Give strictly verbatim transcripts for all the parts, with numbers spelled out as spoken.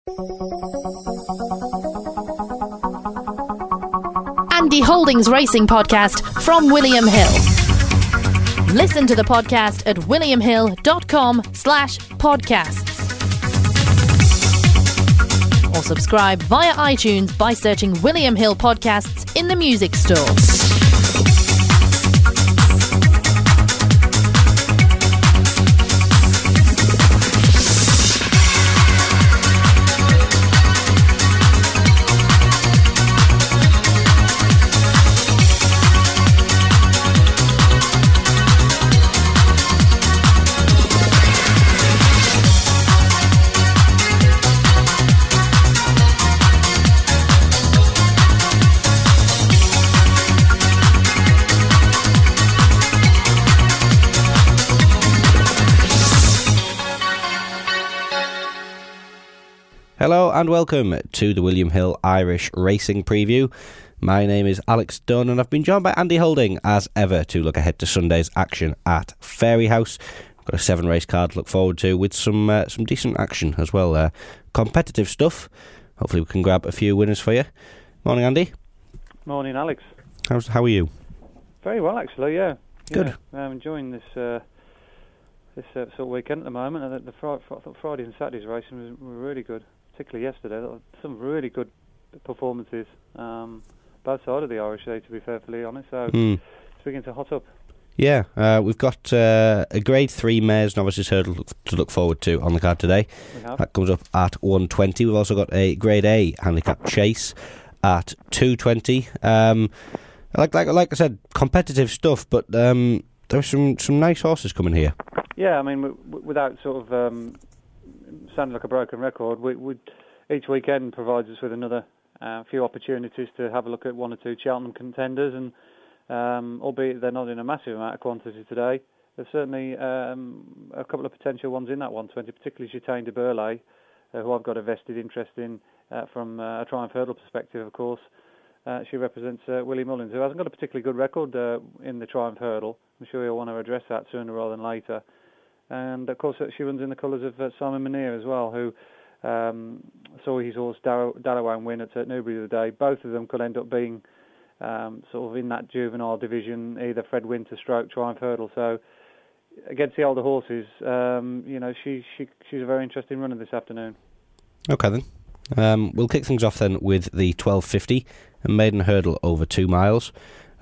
Andy Holdings Racing Podcast from William Hill. Listen to the podcast at williamhill.com slash podcasts. Or subscribe via iTunes by searching William Hill Podcasts in the music store. Hello and welcome to the William Hill Irish Racing Preview. My name is Alex Dunn and I've been joined by Andy Holding as ever to look ahead to Sunday's action at Fairyhouse. We've got a seven race card to look forward to with some uh, some decent action as well. Uh, competitive stuff. Hopefully we can grab a few winners for you. Morning, Andy. Morning, Alex. How's, how are you? Very well, actually, yeah. Good. Yeah, I'm enjoying this uh, this uh, sort of weekend at the moment. I think the Friday, Friday and Saturday's racing was, were really good. Particularly yesterday, some really good performances, um, both sides of the Irish Sea, to be perfectly honest. So mm. it's beginning to hot up. Yeah, uh, we've got uh, a Grade three Mares Novices Hurdle to look forward to on the card today. We have. That comes up at one twenty. We've also got a Grade A Handicap Chase at two twenty. Um, like like like I said, competitive stuff, but um, there's some some nice horses coming here. Yeah, I mean, w- w- without sort of um, sounding like a broken record, we, we each weekend provides us with another uh, few opportunities to have a look at one or two Cheltenham contenders, and um, albeit they're not in a massive amount of quantity today, there's certainly um, a couple of potential ones in that one twenty, particularly Chatain de Burley, uh, who I've got a vested interest in uh, from uh, a Triumph Hurdle perspective, of course. Uh, she represents uh, Willie Mullins, who hasn't got a particularly good record uh, in the Triumph Hurdle. I'm sure you'll want to address that sooner rather than later. And of course, she runs in the colours of uh, Simon Monier as well, who um, saw his horse Dar- Dalawan win at, at Newbury the other day. Both of them could end up being um, sort of in that juvenile division, either Fred Winter stroke Triumph Hurdle. So against the older horses, um, you know, she, she she's a very interesting runner this afternoon. Okay then, um, we'll kick things off then with the twelve fifty, a maiden hurdle over two miles.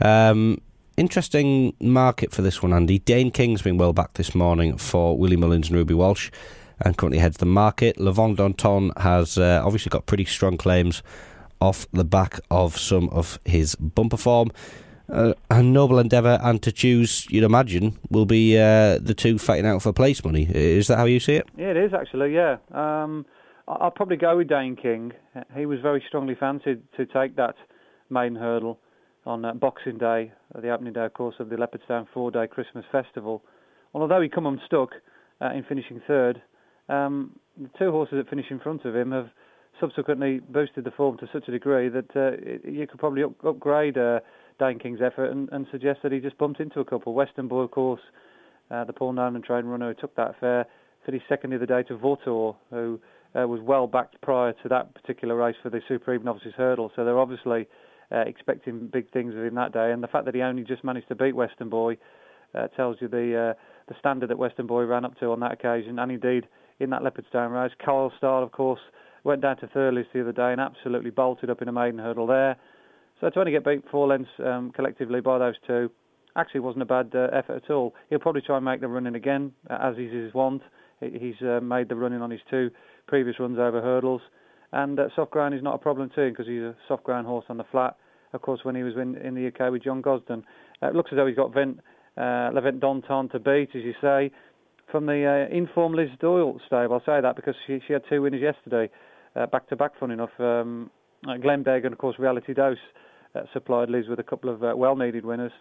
Um, Interesting market for this one, Andy. Dane King's been well back this morning for Willie Mullins and Ruby Walsh and currently heads the market. Le Vent d'Anton has uh, obviously got pretty strong claims off the back of some of his bumper form. Uh, and Noble Endeavour and To Choose, you'd imagine, will be uh, the two fighting out for place money. Is that how you see it? Yeah, it is actually, yeah. Um, I'll probably go with Dane King. He was very strongly fancied to take that maiden hurdle on uh, Boxing Day, uh, the opening day, of course, of the Leopardstown four-day Christmas festival. And although he come unstuck uh, in finishing third, um, the two horses that finish in front of him have subsequently boosted the form to such a degree that uh, it, you could probably up, upgrade uh, Dane King's effort and, and suggest that he just bumped into a couple. Western Boy, of course, uh, the Paul Nolan trained runner who took that affair, finished second the other day to Vautour, who uh, was well backed prior to that particular race for the Supreme Novices Hurdle. So they're obviously Uh, expecting big things of him that day, and the fact that he only just managed to beat Western Boy uh, tells you the uh, the standard that Western Boy ran up to on that occasion, and indeed in that Leopardstown race. Coral Star, of course, went down to Thurles the other day and absolutely bolted up in a maiden hurdle there. So to only get beat four lengths um, collectively by those two actually wasn't a bad uh, effort at all. He'll probably try and make the running again, uh, as is his wont. He's uh, made the running on his two previous runs over hurdles. And uh, soft ground is not a problem too, because he's a soft ground horse on the flat. Of course, when he was in, in the U K with John Gosden, uh, it looks as though he's got Vent, uh, Le Vent d'Anton to beat, as you say, from the uh, informed Liz Doyle stable. I'll say that because she she had two winners yesterday, uh, back to back. Fun enough, um, Glenn Begg and of course Reality Dose uh, supplied Liz with a couple of uh, well needed winners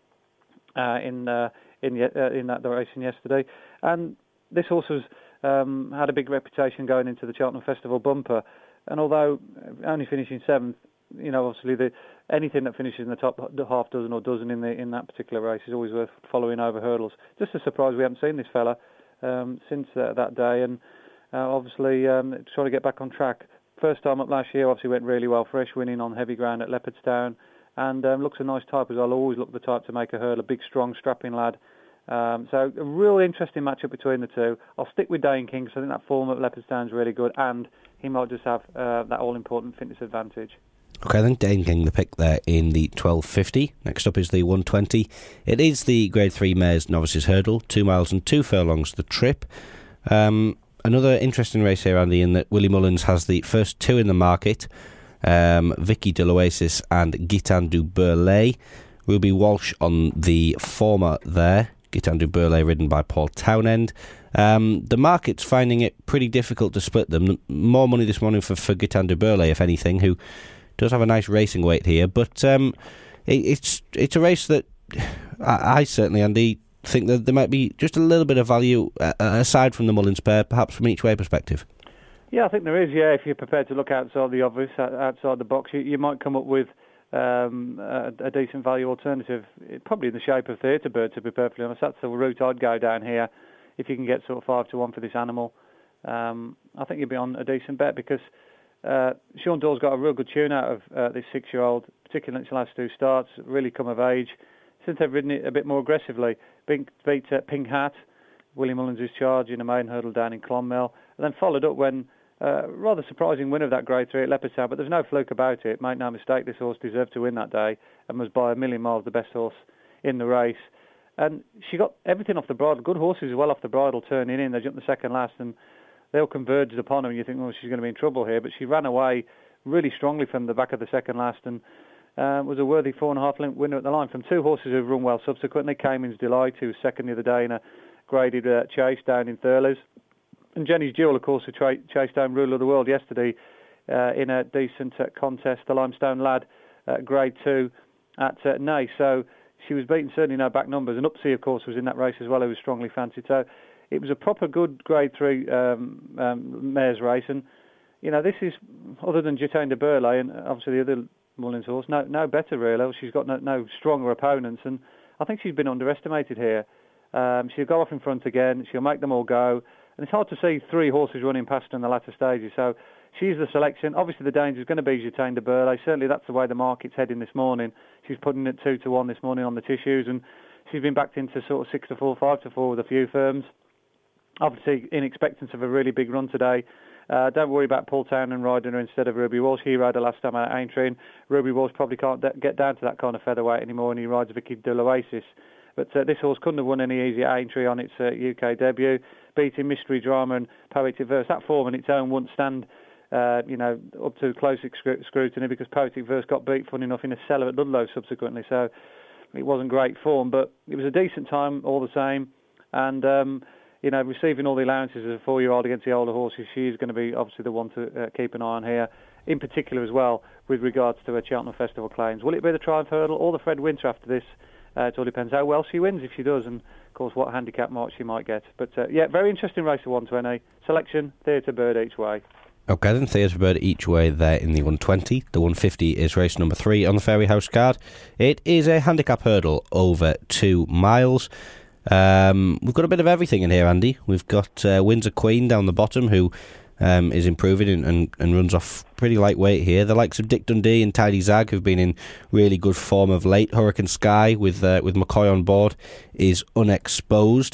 uh, in uh, in ye- uh, in that racing yesterday. And this horse was. Um, had a big reputation going into the Cheltenham Festival bumper, and although only finishing seventh, you know, obviously the anything that finishes in the top half dozen or dozen in the in that particular race is always worth following over hurdles. Just a surprise we haven't seen this fella um, since uh, that day, and uh, obviously um, trying to get back on track. First time up last year, obviously went really well. Fresh, winning on heavy ground at Leopardstown, and um, looks a nice type as well. Always look the type to make a hurdle, a big, strong, strapping lad. Um, so a real interesting matchup between the two. I'll stick with Dane King because I think that form at Leopardstown is really good, and he might just have uh, that all-important fitness advantage. Okay, then Dane King, the pick there in the twelve fifty. Next up is the one twenty. It is the Grade three Mares Novices Hurdle, two miles and two furlongs the trip. Um, another interesting race here, Andy, in that Willie Mullins has the first two in the market, um, Vicky de l'Oasis and Gitan du Burlay. Ruby Walsh on the former there, Gitan du Burlay ridden by Paul Townend. Um, the market's finding it pretty difficult to split them. More money this morning for, for Gitan du Burlay, if anything, who does have a nice racing weight here, but um, it, it's it's a race that I, I certainly, Andy, think that there might be just a little bit of value uh, aside from the Mullins pair, perhaps from each way perspective. Yeah, I think there is. Yeah, if you're prepared to look outside the obvious, outside the box, you, you might come up with um, a, a decent value alternative, probably in the shape of Theatre Bird. To be perfectly honest, that's the route I'd go down here. If you can get sort of five to one for this animal, um, I think you'd be on a decent bet because. Uh, Sean Dawes got a real good tune out of uh, this six-year-old, particularly in its last two starts, really come of age. Since they've ridden it a bit more aggressively, beat, beat uh, Pink Hat, Willie Mullins' charge in a main hurdle down in Clonmel, and then followed up when uh, rather surprising win of that Grade three at Leopardstown, but there's no fluke about it. Make no mistake, this horse deserved to win that day and was by a million miles the best horse in the race. And she got everything off the bridle, good horses as well off the bridle turning in. They jumped the second last and they all converged upon her, and you think, well, she's going to be in trouble here. But she ran away really strongly from the back of the second last and uh, was a worthy four and a half length winner at the line from two horses who've run well subsequently. Cayman's Delight, who was second the other day in a graded uh, chase down in Thurles. And Jenny's Jewel, of course, who tra- chased down Ruler of the World yesterday uh, in a decent uh, contest. The Limestone Lad, uh, Grade two at uh, Naas. So she was beaten, certainly no back numbers. And Upsy, of course, was in that race as well, who was strongly fancied. So it was a proper good Grade three um, um, mares race, and you know this is other than Gitan du Burlay and obviously the other Mullins horse, no no better really. She's got no, no stronger opponents, and I think she's been underestimated here. Um, she'll go off in front again. She'll make them all go, and it's hard to see three horses running past her in the latter stages. So she's the selection. Obviously the danger is going to be Gitan du Burlay. Certainly that's the way the market's heading this morning. She's putting it two to one this morning on the tissues, and she's been backed into sort of six to four, five to four with a few firms. Obviously, in expectance of a really big run today. Uh, don't worry about Paul Townend riding her instead of Ruby Walsh. He rode her last time at Aintree, and Ruby Walsh probably can't de- get down to that kind of featherweight anymore, and he rides Vicky de l'Oasis. But uh, this horse couldn't have won any easier at Aintree on its uh, U K debut, beating Mystery Drama and Poetic Verse. That form on its own wouldn't stand, uh, you know, up to close sc- scrutiny because Poetic Verse got beat, funny enough, in a cellar at Ludlow subsequently. So it wasn't great form, but it was a decent time all the same, and. Um, You know, receiving all the allowances as a four-year-old against the older horses, she's going to be obviously the one to uh, keep an eye on here, in particular as well with regards to her Cheltenham Festival claims. Will it be the Triumph Hurdle or the Fred Winter after this? Uh, it all depends how well she wins, if she does, and of course what handicap mark she might get. But uh, yeah, very interesting race at one twenty. Selection, Theatre Bird each way. Okay, then Theatre Bird each way there in the one twenty. The one fifty is race number three on the Fairy House card. It is a handicap hurdle over two miles. Um, we've got a bit of everything in here, Andy. We've got uh, Windsor Queen down the bottom, who um, is improving and, and, and runs off pretty lightweight here. The likes of Dick Dundee and Tidy Zag, who've been in really good form of late. Hurricane Sky, with uh, with McCoy on board, is unexposed.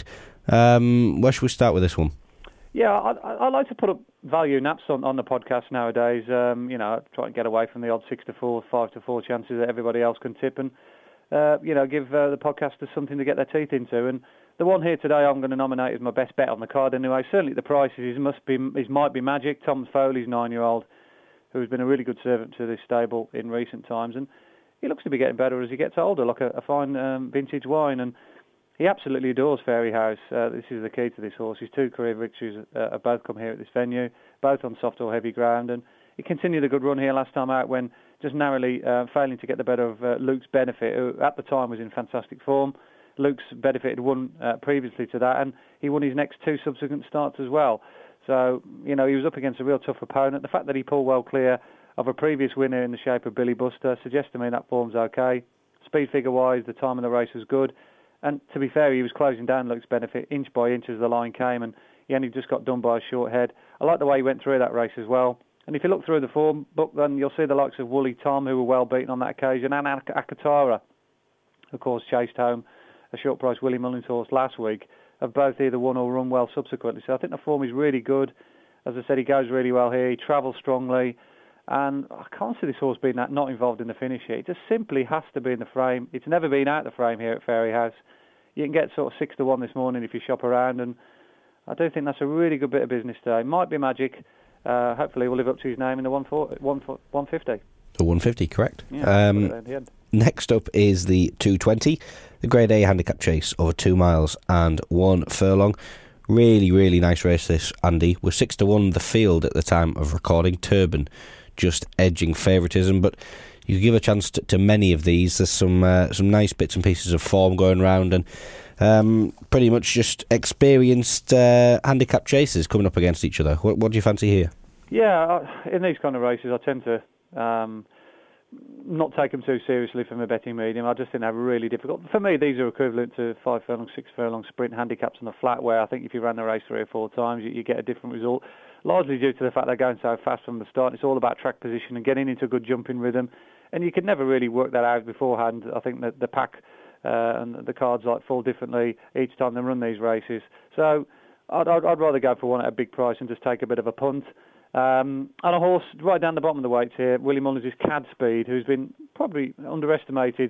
Um, where should we start with this one? Yeah, I, I like to put up value naps on, on the podcast nowadays. Um, you know, try and get away from the odd six to four, five to four chances that everybody else can tip, and Uh, you know, give uh, the podcasters something to get their teeth into. And the one here today I'm going to nominate as my best bet on the card anyway. Certainly the prices is must be is might be magic. Tom Foley's nine-year-old, who's been a really good servant to this stable in recent times, and he looks to be getting better as he gets older, like a, a fine um, vintage wine. And he absolutely adores Fairy House. Uh, this is the key to this horse. His two career victories uh, have both come here at this venue, both on soft or heavy ground, and he continued a good run here last time out when just narrowly uh, failing to get the better of uh, Luke's Benefit, who at the time was in fantastic form. Luke's Benefit had won uh, previously to that, and he won his next two subsequent starts as well. So, you know, he was up against a real tough opponent. The fact that he pulled well clear of a previous winner in the shape of Billy Buster suggests to me that form's okay. Speed figure-wise, the time of the race was good. And to be fair, he was closing down Luke's Benefit inch by inch as the line came, and he only just got done by a short head. I like the way he went through that race as well. And if you look through the form book, then you'll see the likes of Woolly Tom, who were well beaten on that occasion, and Ak- Akatara, of course, chased home a short price Willie Mullins horse last week, have both either won or run well subsequently. So I think the form is really good. As I said, he goes really well here. He travels strongly. And I can't see this horse being that not involved in the finish here. It just simply has to be in the frame. It's never been out the frame here at Fairyhouse. You can get sort of six to one this morning if you shop around, and I do think that's a really good bit of business today. Might be magic. Uh, hopefully, we'll live up to his name in the one fifty. The one fifty, correct. Yeah, um, at the end. Next up is the two twenty, the Grade A handicap chase over two miles and one furlong. Really, really nice race this, Andy. We're six to one the field at the time of recording. Turban just edging favouritism, but you give a chance to, to many of these. There's some uh, some nice bits and pieces of form going round, and um, pretty much just experienced uh, handicap chasers coming up against each other. What, what do you fancy here? Yeah, in these kind of races, I tend to um, not take them too seriously from a betting medium. I just think they're really difficult. For me, these are equivalent to five furlong, six furlong sprint handicaps on the flat, where I think if you ran the race three or four times, you, you get a different result. Largely due to the fact they're going so fast from the start. It's all about track position and getting into a good jumping rhythm. And you could never really work that out beforehand. I think that the pack uh, and the cards like fall differently each time they run these races. So I'd, I'd, I'd rather go for one at a big price and just take a bit of a punt. Um, and a horse right down the bottom of the weights here, Willie Mullins' Cad Speed, who's been probably underestimated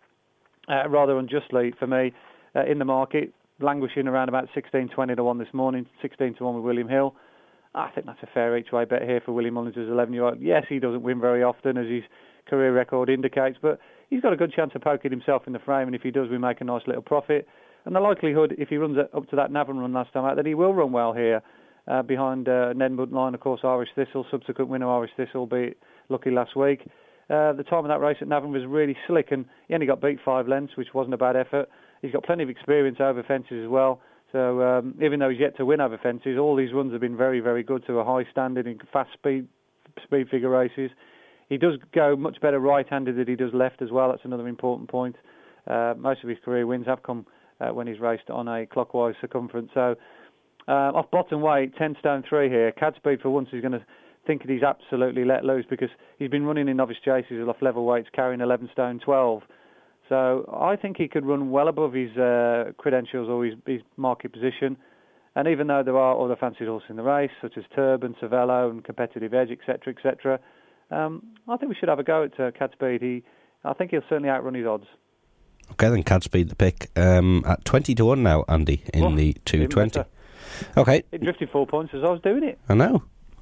uh, rather unjustly for me uh, in the market, languishing around about sixteen twenty to one this morning, sixteen to one with William Hill. I think that's a fair each-way bet here for Willie Mullins as eleven-year-old. Yes, he doesn't win very often, as his career record indicates, but he's got a good chance of poking himself in the frame, and if he does, we make a nice little profit. And the likelihood, if he runs up to that Navan run last time out, that he will run well here uh, behind uh, Ned Buntline, of course, Irish Thistle, subsequent winner Irish Thistle, albeit lucky last week. Uh, the time of that race at Navan was really slick, and he only got beat five lengths, which wasn't a bad effort. He's got plenty of experience over fences as well. So um, even though he's yet to win over fences, all these runs have been very, very good to a high standard in fast speed speed figure races. He does go much better right-handed than he does left as well. That's another important point. Uh, most of his career wins have come uh, when he's raced on a clockwise circumference. So uh, off bottom weight, ten stone three here. Cad Speed for once is going to think that he's absolutely let loose, because he's been running in novice chases off level weights carrying eleven stone twelve. So I think he could run well above his uh, credentials or his, his market position. And even though there are other fancied horses in the race, such as Turban, Cervello and Competitive Edge, et cetera, et cetera, um, I think we should have a go at uh, Cad Speed. He, I think he'll certainly outrun his odds. Okay, then Cad Speed the pick um, at twenty to one now, Andy, in oh, the two twenty. Okay. It drifted four points as I was doing it. I know.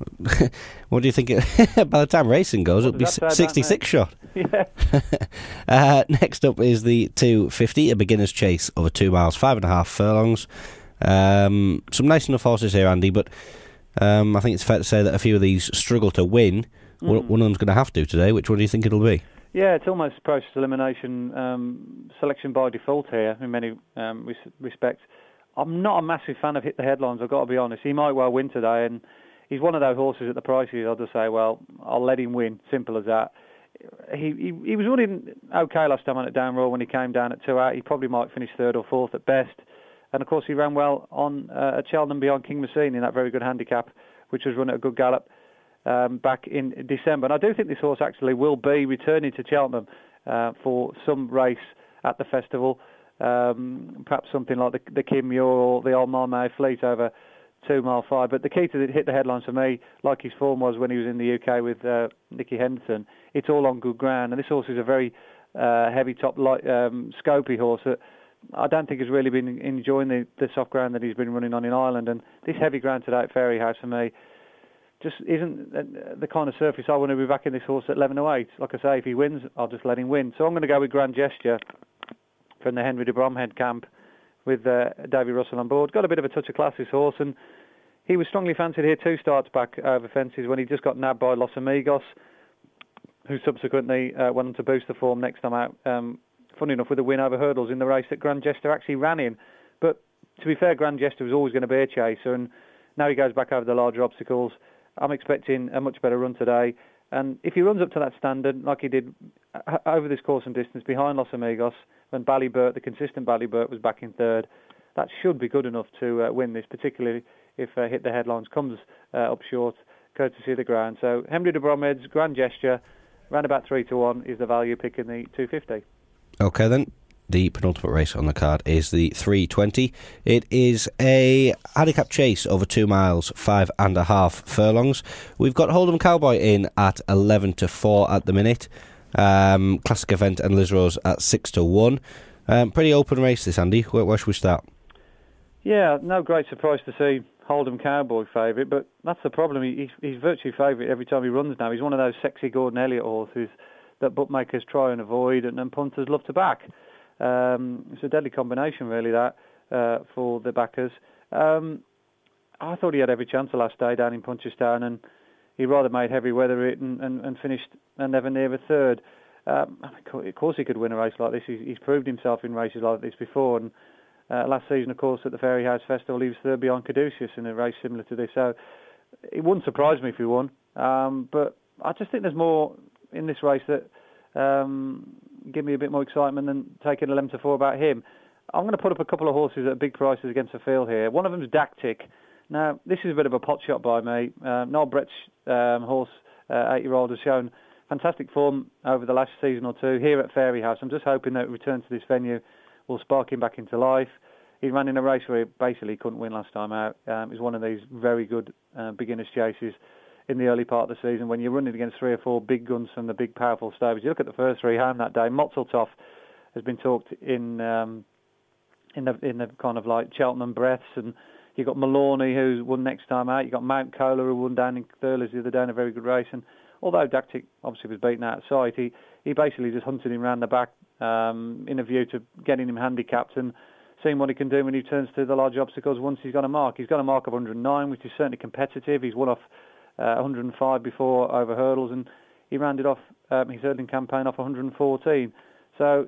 What do you think? It, by the time racing goes, it'll be sixty-six shot. Yeah. uh, next up is the two fifty, a beginner's chase over two miles, five and a half furlongs. Um, some nice enough horses here, Andy, but um, I think it's fair to say that a few of these struggle to win. Mm. One of them's going to have to today. Which one do you think it'll be? Yeah, it's almost process elimination, um, selection by default here in many um, res- respects. I'm not a massive fan of Hit the Headlines, I've got to be honest. He might well win today, and he's one of those horses at the prices I'll just say, well, I'll let him win, simple as that. He he, he was running okay last time on at Down Royal when he came down at two out. He probably might finish third or fourth at best. And of course he ran well on uh, at Cheltenham behind King Messine in that very good handicap, which was run at a good gallop um, back in December. And I do think this horse actually will be returning to Cheltenham uh, for some race at the festival. Um, perhaps something like the, the Kim Muir or the Old Marmay Fleet over two mile five. But the key to the, Hit the Headlines for me, like his form was when he was in the U K with uh, Nicky Henderson, it's all on good ground. And this horse is a very uh, heavy top, light, um, scopy horse that I don't think has really been enjoying the, the soft ground that he's been running on in Ireland. And this heavy ground today at Fairyhouse for me just isn't the kind of surface I want to be backing this horse at eleven oh eight. Like I say, if he wins, I'll just let him win. So I'm going to go with Grand Gesture from the Henry de Bromhead camp with uh, Davy Russell on board. Got a bit of a touch of class, this horse, and he was strongly fancied here two starts back over fences when he just got nabbed by Los Amigos, who subsequently uh, went on to boost the form next time out. Um, funny enough, with a win over hurdles in the race that Grand Gesture actually ran in. But to be fair, Grand Gesture was always going to be a chaser, and now he goes back over the larger obstacles. I'm expecting a much better run today. And if he runs up to that standard, like he did over this course and distance behind Los Amigos, when Ballyburt, the consistent Ballyburt, was back in third, that should be good enough to uh, win this, particularly if uh, Hit the Headlines comes uh, up short, courtesy of the ground. So Henry de Bromhead's Grand Gesture, round about three to one, is the value pick in the two fifty. Okay then. The penultimate race on the card is the three twenty. It is a handicap chase over two miles, five and a half furlongs. We've got Hold'em Cowboy in at eleven to four at the minute. Um, Classic Event and Liz Rose at six to one. Um, pretty open race this, Andy. Where, where should we start? Yeah, no great surprise to see Hold'em Cowboy favourite, but that's the problem. He, he's, he's virtually favourite every time he runs now. He's one of those sexy Gordon Elliott horses that bookmakers try and avoid and, and punters love to back. Um, it's a deadly combination, really, that, uh, for the backers. Um, I thought he had every chance the last day down in Punchestown, and he rather made heavy weather it and, and, and finished never near a third. Um, of course he could win a race like this. He's, he's proved himself in races like this before, and uh, last season, of course, at the Fairyhouse Festival, he was third behind Caduceus in a race similar to this. So it wouldn't surprise me if he won. Um, but I just think there's more in this race that um, give me a bit more excitement than taking eleven to four about him. I'm going to put up a couple of horses at big prices against the field here. One of them is Dactic. Now, this is a bit of a pot shot by me. Uh, Noel Brett's um, horse, uh, eight-year-old, has shown fantastic form over the last season or two here at Fairyhouse. I'm just hoping that return to this venue will spark him back into life. He ran in a race where he basically couldn't win last time out. Um, it was one of these very good uh, beginner's chases in the early part of the season when you're running against three or four big guns from the big powerful stables. You look at the first three home that day. Motzeltoff has been talked in um, in the in the kind of like Cheltenham breaths, and you've got Maloney who's won next time out. You've got Mount Kohler who won down in Thurles the other day in a very good race. And although Dactic obviously was beaten out of sight, he, he basically just hunted him round the back um, in a view to getting him handicapped and seeing what he can do when he turns to the large obstacles once he's got a mark. He's got a mark of one hundred nine, which is certainly competitive. He's won off uh, one hundred five before over hurdles, and he rounded off um, his hurdling campaign off one hundred fourteen. So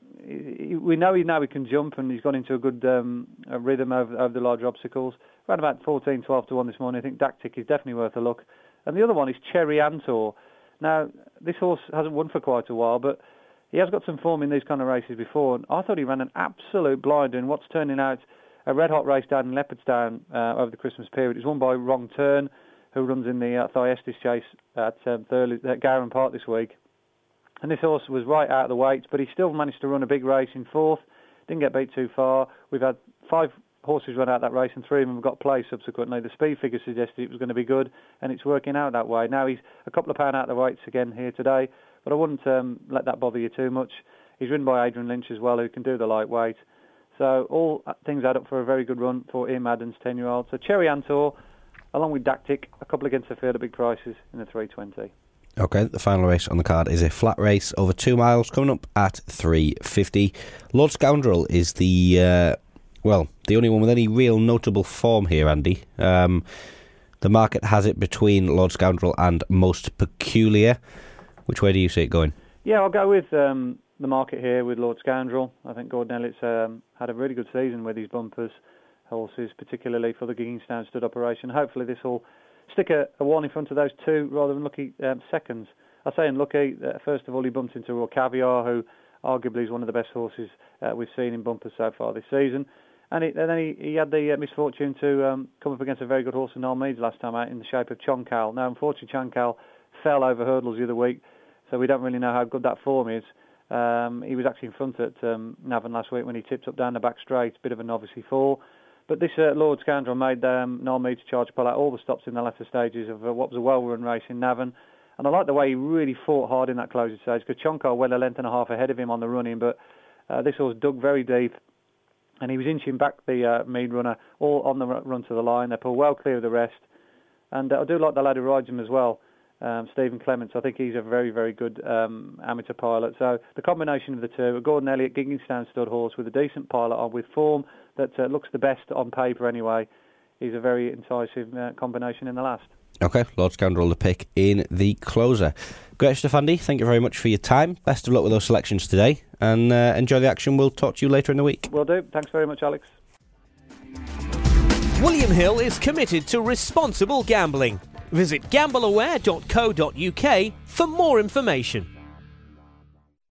he, we know he now he can jump, and he's got into a good um, a rhythm over, over the larger obstacles. Around about fourteen, twelve to one this morning. I think Dactic is definitely worth a look. And the other one is Cherry Antor. Now, this horse hasn't won for quite a while, but he has got some form in these kind of races before. And I thought he ran an absolute blinder in what's turning out a red-hot race down in Leopardstown uh, over the Christmas period. It was won by Wrong Turn, who runs in the uh, Thyestes chase at, um, Thurley, at Gowran Park this week. And this horse was right out of the weights, but he still managed to run a big race in fourth. Didn't get beat too far. We've had five horses run out that race, and three of them have got play subsequently. The speed figure suggested it was going to be good, and it's working out that way. Now he's a couple of pound out of the weights again here today, but I wouldn't um, let that bother you too much. He's ridden by Adrian Lynch as well, who can do the lightweight. So all things add up for a very good run for Ian Madden's ten-year-old. So Cherry Antor, along with Dactic, a couple against the field at big prices in the three twenty. Okay, the final race on the card is a flat race over two miles, coming up at three fifty. Lord Scoundrel is the, uh, well, the only one with any real notable form here, Andy. Um, the market has it between Lord Scoundrel and Most Peculiar. Which way do you see it going? Yeah, I'll go with um, the market here with Lord Scoundrel. I think Gordon Elliott's um, had a really good season with his bumpers horses, particularly for the Gigginstown stud operation. Hopefully this will stick a, a one in front of those two rather than lucky um, seconds. I say unlucky, uh, first of all, he bumped into Royal Caviar, who arguably is one of the best horses uh, we've seen in bumpers so far this season. And, it, and then he, he had the uh, misfortune to um, come up against a very good horse in Noel Meads last time out in the shape of Chonkal. Now, unfortunately, Chonkal fell over hurdles the other week, so we don't really know how good that form is. Um, he was actually in front at um, Navan last week when he tipped up down the back straight, bit of a novice fall. But this uh, Lord Scoundrel made um, Noel Meads charge pull out all the stops in the latter stages of uh, what was a well-run race in Navan. And I like the way he really fought hard in that closing stage, because Chonkal went a length and a half ahead of him on the running, but uh, this horse dug very deep, and he was inching back the uh, Mead runner all on the run to the line. They pulled well clear of the rest. And uh, I do like the lad who rides him as well, um, Stephen Clements. I think he's a very, very good um, amateur pilot. So the combination of the two, a Gordon Elliott Gigginstown stud horse with a decent pilot on, with form that uh, looks the best on paper anyway, is a very incisive uh, combination in the last. Okay, Lord Scoundrel the pick in the closer. Great stuff, Andy. Thank you very much for your time. Best of luck with those selections today, and uh, enjoy the action. We'll talk to you later in the week. Will do. Thanks very much, Alex. William Hill is committed to responsible gambling. Visit gamble aware dot co dot uk for more information.